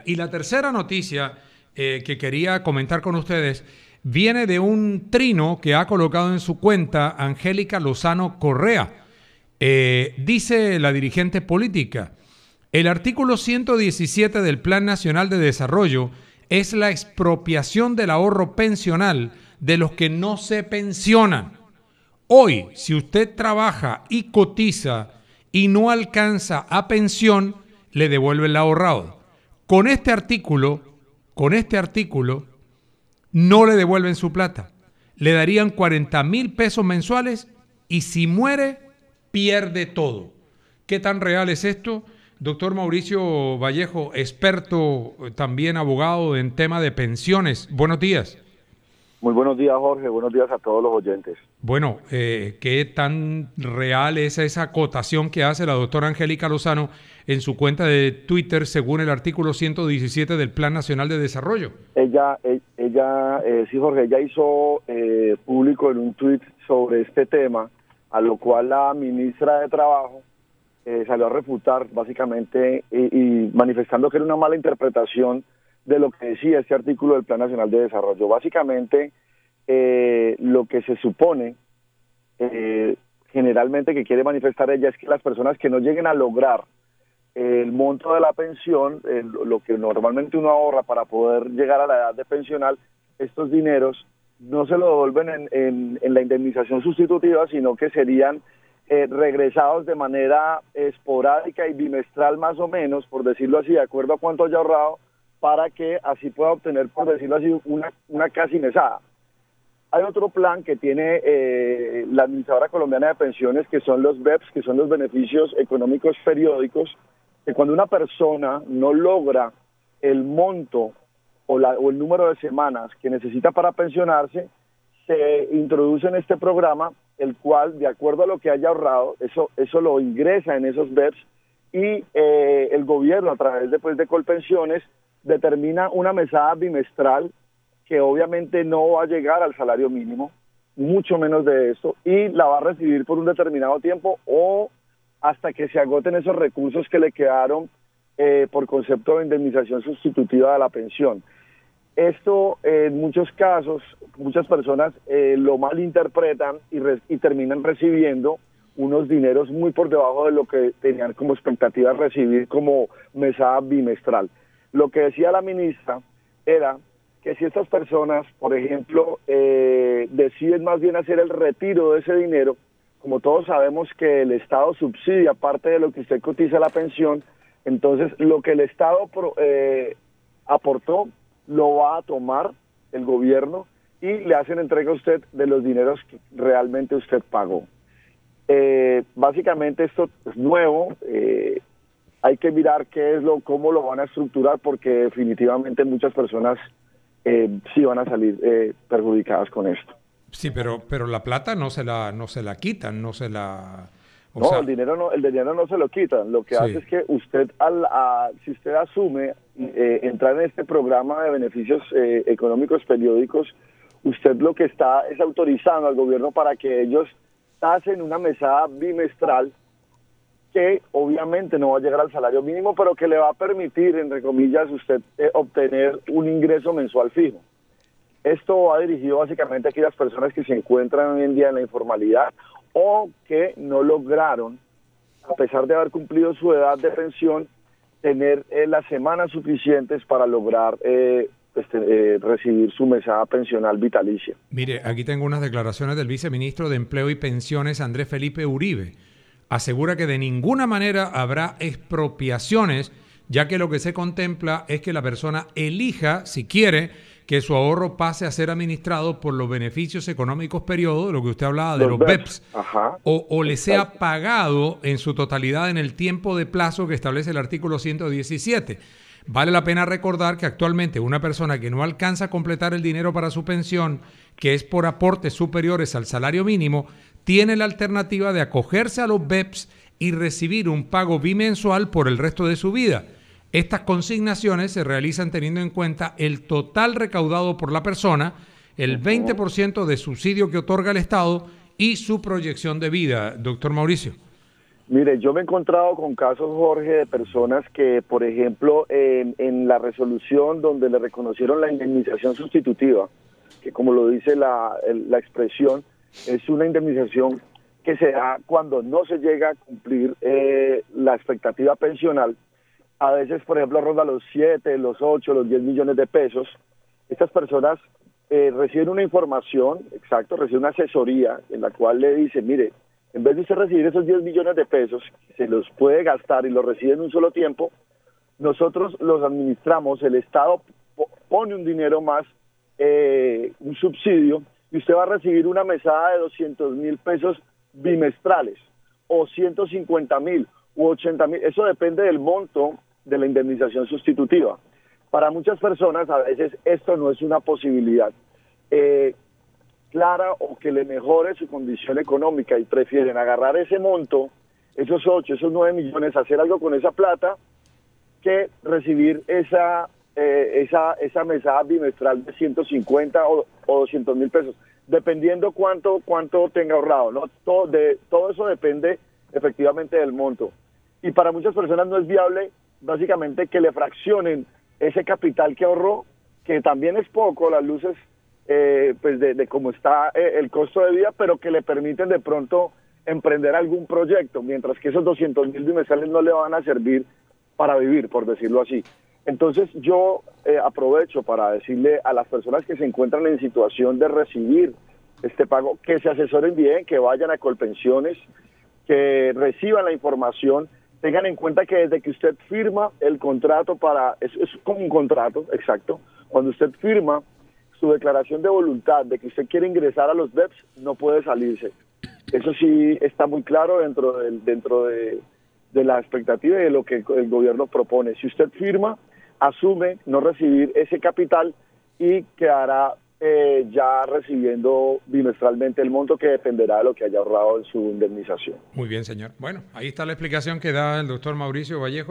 Y la tercera noticia que quería comentar con ustedes viene de un trino que ha colocado en su cuenta Angélica Lozano Correa. Dice la dirigente política: el artículo 117 del Plan Nacional de Desarrollo es la expropiación del ahorro pensional de los que no se pensionan. Hoy, si usted trabaja y cotiza y no alcanza a pensión, le devuelve el ahorrado. Con este artículo, no le devuelven su plata. Le darían 40,000 pesos mensuales y si muere, pierde todo. ¿Qué tan real es esto? Doctor Mauricio Vallejo, experto, también abogado en tema de pensiones. Buenos días. Muy buenos días, Jorge. Buenos días a todos los oyentes. Bueno, ¿qué tan real es esa acotación que hace la doctora Angélica Lozano en su cuenta de Twitter según el artículo 117 del Plan Nacional de Desarrollo? Sí, Jorge, ella hizo público en un tuit sobre este tema, a lo cual la ministra de Trabajo salió a refutar básicamente y manifestando que era una mala interpretación de lo que decía este artículo del Plan Nacional de Desarrollo. Básicamente, lo que se supone generalmente que quiere manifestar ella es que las personas que no lleguen a lograr el monto de la pensión, lo que normalmente uno ahorra para poder llegar a la edad de pensional, estos dineros no se lo devuelven en la indemnización sustitutiva, sino que serían regresados de manera esporádica y bimestral más o menos, por decirlo así, de acuerdo a cuánto haya ahorrado, para que así pueda obtener, por decirlo así, una casi mesada. Hay otro plan que tiene la Administradora Colombiana de Pensiones, que son los BEPS, que son los beneficios económicos periódicos, que cuando una persona no logra el monto o el número de semanas que necesita para pensionarse, se introduce en este programa, el cual, de acuerdo a lo que haya ahorrado, eso lo ingresa en esos BEPS y el gobierno, a través de Colpensiones, determina una mesada bimestral que obviamente no va a llegar al salario mínimo, mucho menos de esto, y la va a recibir por un determinado tiempo o hasta que se agoten esos recursos que le quedaron por concepto de indemnización sustitutiva de la pensión. Esto en muchos casos, muchas personas lo malinterpretan y terminan recibiendo unos dineros muy por debajo de lo que tenían como expectativa de recibir como mesada bimestral. Lo que decía la ministra era que si estas personas, por ejemplo, deciden más bien hacer el retiro de ese dinero, como todos sabemos que el Estado subsidia parte de lo que usted cotiza a la pensión, entonces lo que el Estado aportó lo va a tomar el gobierno y le hacen entrega a usted de los dineros que realmente usted pagó. Básicamente esto es nuevo. Hay que mirar cómo lo van a estructurar, porque definitivamente muchas personas sí van a salir perjudicadas con esto. Sí, pero la plata no se la quitan, no se la... El dinero no se lo quitan. Lo que hace es que usted, si usted asume entrar en este programa de beneficios económicos periódicos, usted lo que está es autorizando al gobierno para que ellos hacen una mesada bimestral que obviamente no va a llegar al salario mínimo, pero que le va a permitir, entre comillas, usted obtener un ingreso mensual fijo. Esto va dirigido básicamente a aquellas personas que se encuentran hoy en día en la informalidad o que no lograron, a pesar de haber cumplido su edad de pensión, tener las semanas suficientes para lograr recibir su mesada pensional vitalicia. Mire, aquí tengo unas declaraciones del viceministro de Empleo y Pensiones, Andrés Felipe Uribe. Asegura que de ninguna manera habrá expropiaciones, ya que lo que se contempla es que la persona elija, si quiere, que su ahorro pase a ser administrado por los beneficios económicos periodos, de lo que usted hablaba, de los BEPS, o le sea pagado en su totalidad en el tiempo de plazo que establece el artículo 117. Vale la pena recordar que actualmente una persona que no alcanza a completar el dinero para su pensión, que es por aportes superiores al salario mínimo, tiene la alternativa de acogerse a los BEPS y recibir un pago bimensual por el resto de su vida. Estas consignaciones se realizan teniendo en cuenta el total recaudado por la persona, el 20% de subsidio que otorga el Estado y su proyección de vida. Doctor Mauricio. Mire, yo me he encontrado con casos, Jorge, de personas que, por ejemplo, en la resolución donde le reconocieron la indemnización sustitutiva, que como lo dice la expresión, es una indemnización que se da cuando no se llega a cumplir la expectativa pensional. A veces, por ejemplo, ronda los 7, los 8, los 10 millones de pesos. Estas personas reciben una información, exacto, reciben una asesoría en la cual le dice, mire, en vez de usted recibir esos 10 millones de pesos, se los puede gastar y los recibe en un solo tiempo, nosotros los administramos, el Estado pone un dinero más, un subsidio, y usted va a recibir una mesada de 200.000 pesos bimestrales, o 150.000, u 80.000, eso depende del monto de la indemnización sustitutiva. Para muchas personas a veces esto no es una posibilidad clara o que le mejore su condición económica y prefieren agarrar ese monto, esos 8, esos 9 millones, hacer algo con esa plata que recibir esa mesada bimestral de 150 o 200.000 pesos, dependiendo cuánto tenga ahorrado, ¿no? Todo eso depende efectivamente del monto. Y para muchas personas no es viable básicamente que le fraccionen ese capital que ahorró, que también es poco, las luces pues de cómo está el costo de vida, pero que le permiten de pronto emprender algún proyecto, mientras que esos 200.000 bimestrales no le van a servir para vivir, por decirlo así. Entonces yo aprovecho para decirle a las personas que se encuentran en situación de recibir este pago, que se asesoren bien, que vayan a Colpensiones, que reciban la información, tengan en cuenta que desde que usted firma el contrato es como un contrato, exacto, cuando usted firma su declaración de voluntad de que usted quiere ingresar a los BEPS, no puede salirse. Eso sí está muy claro dentro de la expectativa y de lo que el gobierno propone. Si usted firma, asume no recibir ese capital y quedará ya recibiendo bimestralmente el monto que dependerá de lo que haya ahorrado en su indemnización. Muy bien, señor. Bueno, ahí está la explicación que da el doctor Mauricio Vallejo.